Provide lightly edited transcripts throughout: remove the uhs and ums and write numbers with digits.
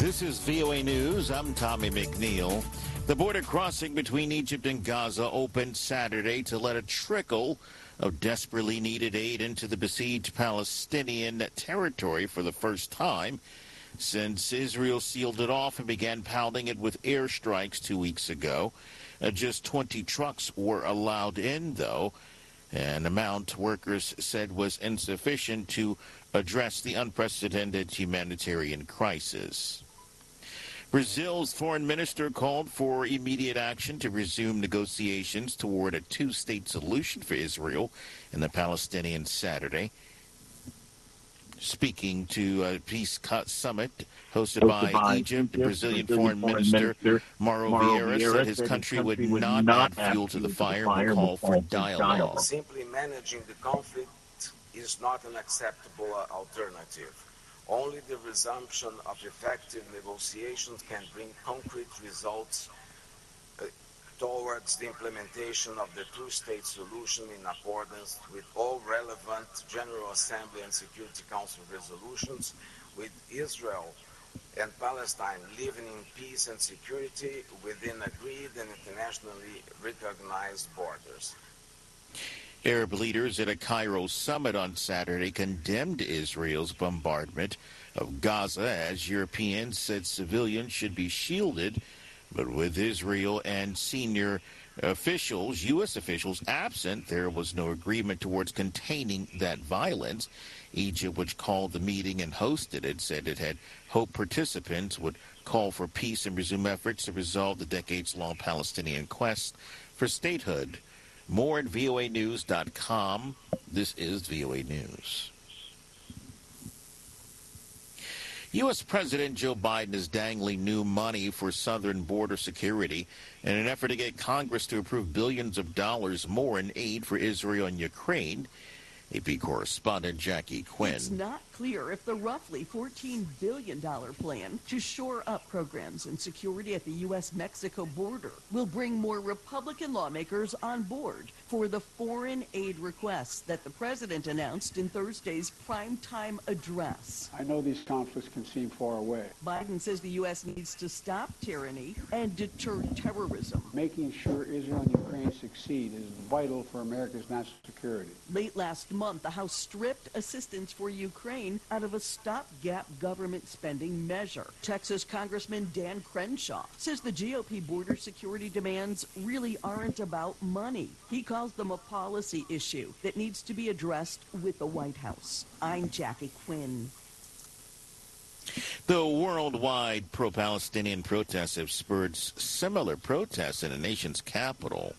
This is VOA News. I'm Tommy McNeil. The border crossing between Egypt and Gaza opened Saturday to let a trickle of desperately needed aid into the besieged Palestinian territory for the first time since Israel sealed it off and began pounding it with airstrikes 2 weeks ago. Just 20 trucks were allowed in, though, an amount workers said was insufficient to address the unprecedented humanitarian crisis. Brazil's foreign minister called for immediate action to resume negotiations toward a two-state solution for Israel and the Palestinians Saturday. Speaking to a peace summit hosted by Egypt, Brazilian Foreign Minister Mauro Vieira said his country would not add fuel to the fire but call for dialogue. Simply managing the conflict is not an acceptable alternative. Only the resumption of effective negotiations can bring concrete results towards the implementation of the two-state solution in accordance with all relevant General Assembly and Security Council resolutions, with Israel and Palestine living in peace and security within agreed and internationally recognized borders. Arab leaders at a Cairo summit on Saturday condemned Israel's bombardment of Gaza as Europeans said civilians should be shielded, but with Israel and senior officials, U.S. officials, absent, there was no agreement towards containing that violence. Egypt, which called the meeting and hosted it, said it had hoped participants would call for peace and resume efforts to resolve the decades-long Palestinian quest for statehood. More at voanews.com. This is VOA News. U.S. President Joe Biden is dangling new money for southern border security in an effort to get Congress to approve billions of dollars more in aid for Israel and Ukraine. AP correspondent Jackie Quinn. It's not clear if the roughly $14 billion plan to shore up programs and security at the U.S.-Mexico border will bring more Republican lawmakers on board for the foreign aid requests that the president announced in Thursday's primetime address. I know these conflicts can seem far away. Biden says the U.S. needs to stop tyranny and deter terrorism. Making sure Israel and Ukraine succeed is vital for America's national security. Late last month, the House stripped assistance for Ukraine out of a stopgap government spending measure. Texas Congressman Dan Crenshaw says the GOP border security demands really aren't about money. He calls them a policy issue that needs to be addressed with the White House. I'm Jackie Quinn. The worldwide pro-Palestinian protests have spurred similar protests in the nation's capital.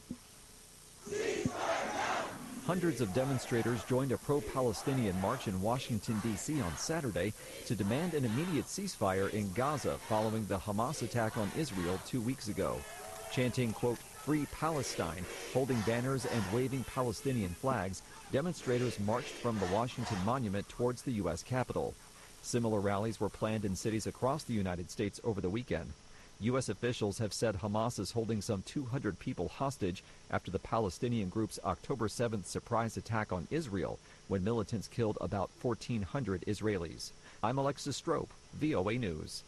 Hundreds of demonstrators joined a pro-Palestinian march in Washington, D.C. on Saturday to demand an immediate ceasefire in Gaza following the Hamas attack on Israel 2 weeks ago. Chanting, quote, "Free Palestine," holding banners and waving Palestinian flags, demonstrators marched from the Washington Monument towards the U.S. Capitol. Similar rallies were planned in cities across the United States over the weekend. U.S. officials have said Hamas is holding some 200 people hostage after the Palestinian group's October 7th surprise attack on Israel, when militants killed about 1,400 Israelis. I'm Alexis Strope, VOA News.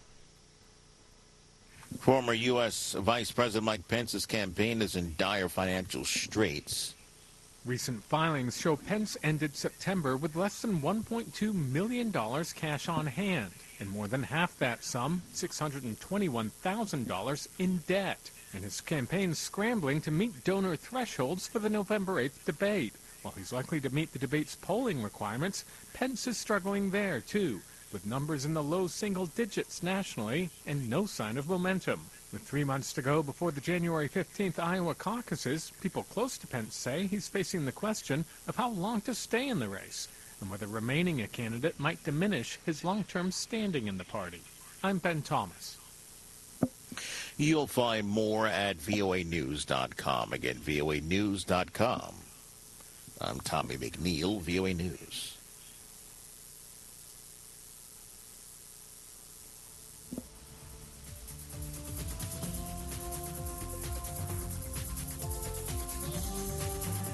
Former U.S. Vice President Mike Pence's campaign is in dire financial straits. Recent filings show Pence ended September with less than $1.2 million cash on hand, and more than half that sum, $621,000, in debt. And his campaign's scrambling to meet donor thresholds for the November 8th debate. While he's likely to meet the debate's polling requirements, Pence is struggling there, too, with numbers in the low single digits nationally and no sign of momentum. With 3 months to go before the January 15th Iowa caucuses, people close to Pence say he's facing the question of how long to stay in the race and whether remaining a candidate might diminish his long-term standing in the party. I'm Ben Thomas. You'll find more at voanews.com. Again, voanews.com. I'm Tommy McNeil, VOA News.